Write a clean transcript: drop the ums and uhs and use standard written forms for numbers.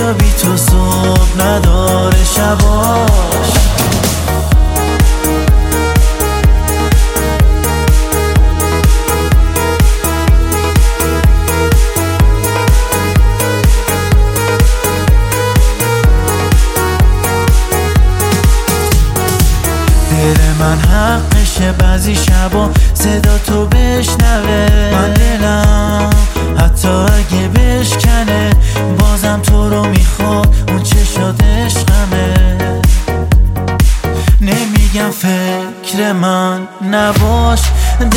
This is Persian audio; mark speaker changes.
Speaker 1: دنیا بی تو صبح نداره شباش. دل من حقشه بعضی شبا صدا تو بشنوه. من دلم حتی اگه بشکنه بازم تو رو میخواد، اون چشات عشقمه. نمیگم فکر من نباش،